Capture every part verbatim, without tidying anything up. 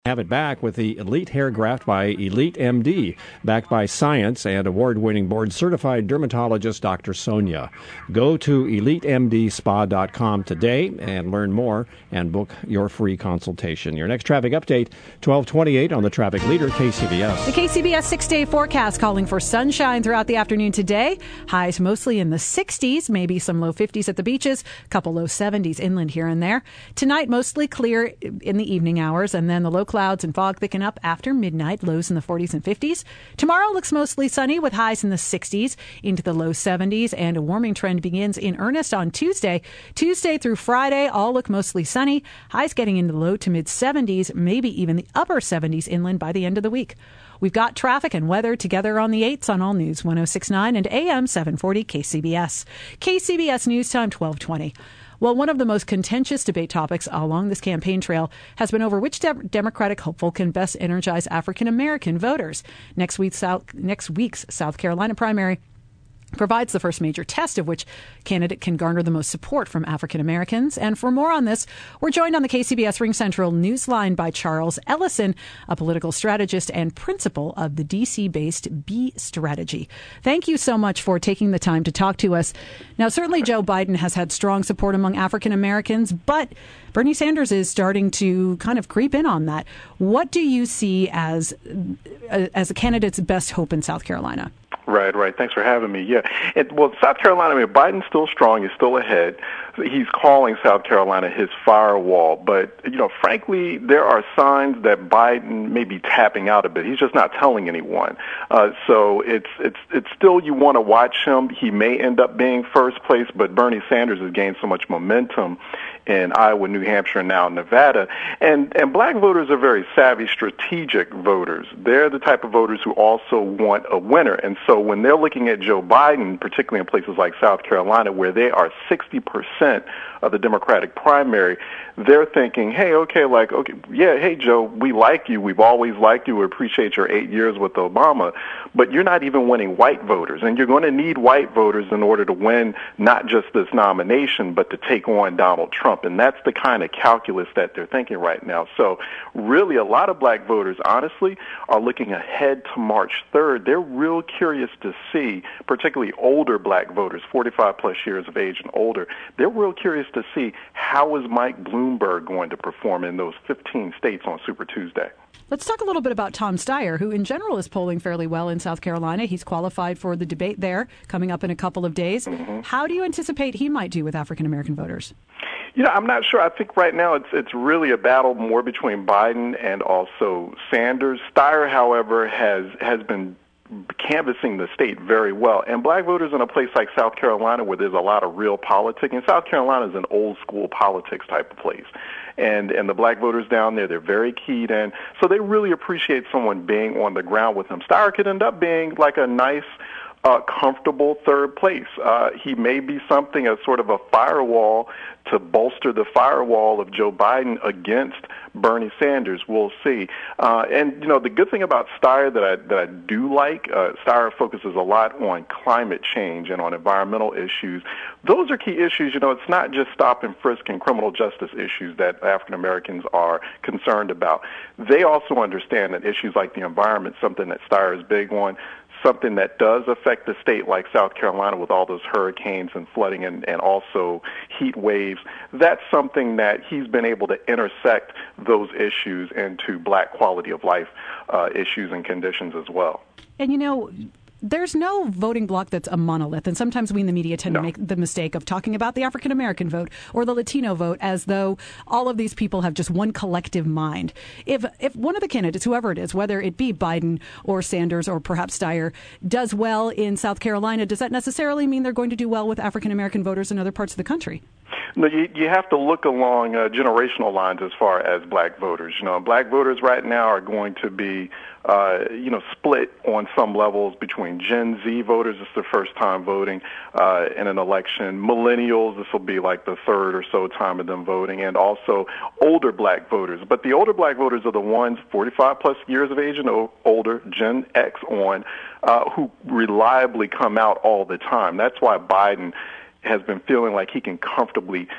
Have it back with the Elite Hair Graft by Elite M D, backed by science and award-winning board-certified dermatologist Doctor Sonia. Go to elite m d spa dot com today and learn more and book your free consultation. Your next traffic update, twelve twenty-eight on the Traffic Leader, K C B S. The K C B S six-day forecast calling for sunshine throughout the afternoon today. Highs mostly in the sixties, maybe some low fifties at the beaches, couple low seventies inland here and there. Tonight, mostly clear in the evening hours, and then the low clouds and fog thicken up after midnight, lows in the forties and fifties. Tomorrow looks mostly sunny with highs in the sixties into the low seventies, and a warming trend begins in earnest on Tuesday. Tuesday through Friday all look mostly sunny, highs getting into the low to mid seventies, maybe even the upper seventies inland by the end of the week. We've got traffic and weather together on the eights on All News one oh six point nine and A M seven forty K C B S. K C B S News Time twelve twenty. Well, one of the most contentious debate topics along this campaign trail has been over which de- Democratic hopeful can best energize African-American voters. Next week's South, next week's South Carolina primary provides the first major test of which candidate can garner the most support from African Americans. And for more on this, we're joined on the K C B S Ring Central Newsline by Charles Ellison, a political strategist and principal of the D C-based B Strategy. Thank you so much for taking the time to talk to us. Now, certainly Joe Biden has had strong support among African Americans, but Bernie Sanders is starting to kind of creep in on that. What do you see as, as a candidate's best hope in South Carolina? Right, right. Thanks for having me. Yeah. It, well, South Carolina, I mean, Biden's still strong. He's still ahead. He's calling South Carolina his firewall. But, you know, frankly, there are signs that Biden may be tapping out a bit. He's just not telling anyone. Uh, so it's it's it's still, you want to watch him. He may end up being first place, but Bernie Sanders has gained so much momentum in Iowa, New Hampshire, and now Nevada. And and black voters are very savvy, strategic voters. They're the type of voters who also want a winner. And so when they're looking at Joe Biden, particularly in places like South Carolina, where they are sixty percent of the Democratic primary, they're thinking, hey, okay, like, okay, yeah, hey, Joe, we like you. We've always liked you. We appreciate your eight years with Obama. But you're not even winning white voters. And you're going to need white voters in order to win not just this nomination, but to take on Donald Trump. And that's the kind of calculus that they're thinking right now. So really, a lot of black voters, honestly, are looking ahead to March third. They're real curious to see, particularly older black voters, forty-five plus years of age and older, they're real curious to see how is Mike Bloomberg going to perform in those fifteen states on Super Tuesday. Let's talk a little bit about Tom Steyer, who in general is polling fairly well in South Carolina. He's qualified for the debate there coming up in a couple of days. Mm-hmm. How do you anticipate he might do with African-American voters? You know, I'm not sure. I think right now it's it's really a battle more between Biden and also Sanders. Steyer, however, has has been canvassing the state very well. And black voters in a place like South Carolina where there's a lot of real politics, and South Carolina is an old school politics type of place. And and the black voters down there, they're very keyed in. So they really appreciate someone being on the ground with them. Steyer could end up being like a nice, uh, comfortable third place. Uh, he may be something, as sort of a firewall to bolster the firewall of Joe Biden against Bernie Sanders. We'll see. Uh, and, you know, the good thing about Steyer that I, that I do like, uh, Steyer focuses a lot on climate change and on environmental issues. Those are key issues. You know, it's not just stop and frisk and criminal justice issues that African Americans are concerned about. They also understand that issues like the environment, something that Steyer is big on, something that does affect the state like South Carolina with all those hurricanes and flooding and, and also heat waves, that's something that he's been able to intersect those issues into black quality of life uh, issues and conditions as well. And, you know, there's no voting bloc that's a monolith. And sometimes we in the media tend no. to make the mistake of talking about the African-American vote or the Latino vote as though all of these people have just one collective mind. If if one of the candidates, whoever it is, whether it be Biden or Sanders or perhaps Steyer, does well in South Carolina, does that necessarily mean they're going to do well with African-American voters in other parts of the country? No, you, you have to look along uh, generational lines as far as black voters. You know, black voters right now are going to be, uh, you know, split on some levels between Gen Z voters. It's their first time voting uh, in an election. Millennials, this will be like the third or so time of them voting, and also older black voters. But the older black voters are the ones forty-five plus years of age and o- older, Gen X on, uh, who reliably come out all the time. That's why Biden has been feeling like he can comfortably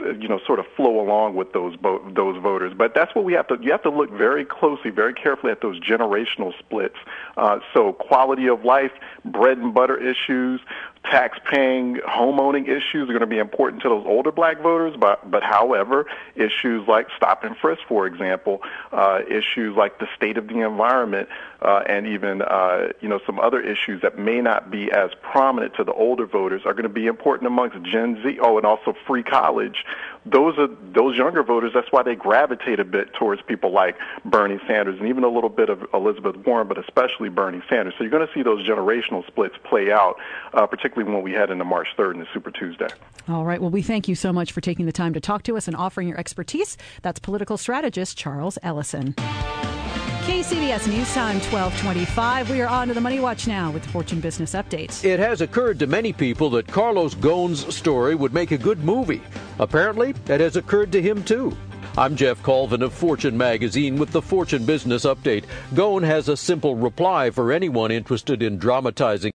you know, sort of flow along with those bo- those voters. But that's what we have to, you have to look very closely, very carefully at those generational splits. Uh, so quality of life, bread and butter issues, tax-paying, home-owning issues are going to be important to those older black voters, but, but however, issues like stop and frisk, for example, uh, issues like the state of the environment, uh, and even, uh, you know, some other issues that may not be as prominent to the older voters are going to be important amongst Gen Z. Oh, and also free college. Those are those younger voters. That's why they gravitate a bit towards people like Bernie Sanders and even a little bit of Elizabeth Warren, but especially Bernie Sanders. So you're going to see those generational splits play out, uh, particularly when we head into March third and the Super Tuesday. All right. Well, we thank you so much for taking the time to talk to us and offering your expertise. That's political strategist Charles Ellison. K C B S News Time, twelve twenty-five. We are on to the Money Watch now with the Fortune Business Update. It has occurred to many people that Carlos Ghosn's story would make a good movie. Apparently, it has occurred to him, too. I'm Jeff Colvin of Fortune Magazine with the Fortune Business Update. Ghosn has a simple reply for anyone interested in dramatizing